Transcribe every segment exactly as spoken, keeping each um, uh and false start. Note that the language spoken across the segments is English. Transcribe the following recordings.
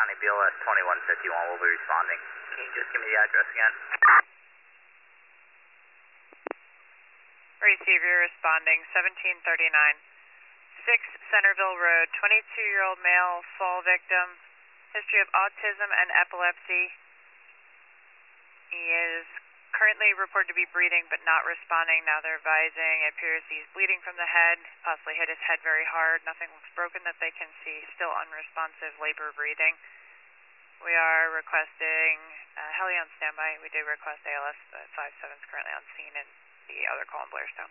County B L S twenty-one fifty-one will be responding. Can you just give me the address again? Receiver responding, seventeen thirty-nine. six Centerville Road, twenty-two-year-old male, fall victim, history of autism and epilepsy. He is currently reported to be breathing but not responding. Now they're advising. It appears he's bleeding from the head, possibly hit his head very hard. Nothing looks broken that they can see. Still unresponsive, labor breathing. We are requesting uh, heli on standby. We did request A L S, but five seven is currently on scene in the other call in Blairstown.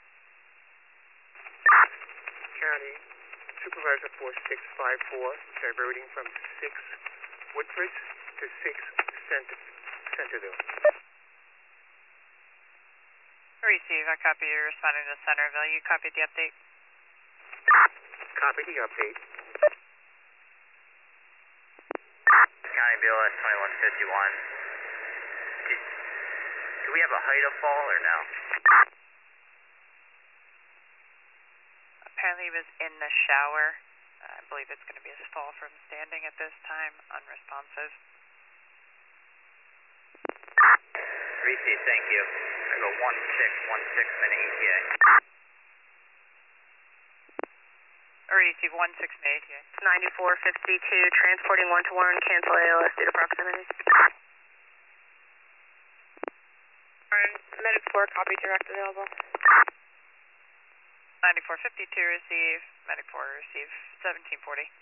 County Supervisor four six five four, diverting from six Woodbridge to six Cent Centerville. Receive, I copy you responding to Centerville. You copied the update? Copy the update. County B L S twenty-one fifty-one. Did, do we have a height of fall or no? Apparently he was in the shower. Uh, I believe it's going to be his fall from standing at this time, unresponsive. Receive, thank you. I go one six one six minute E T A. Receive one six minute E T A. ninety-four fifty-two, transporting one to one, cancel A L S due to proximity. Medic four, copy, direct available. ninety-four fifty-two receive, Medic four receive, seventeen forty.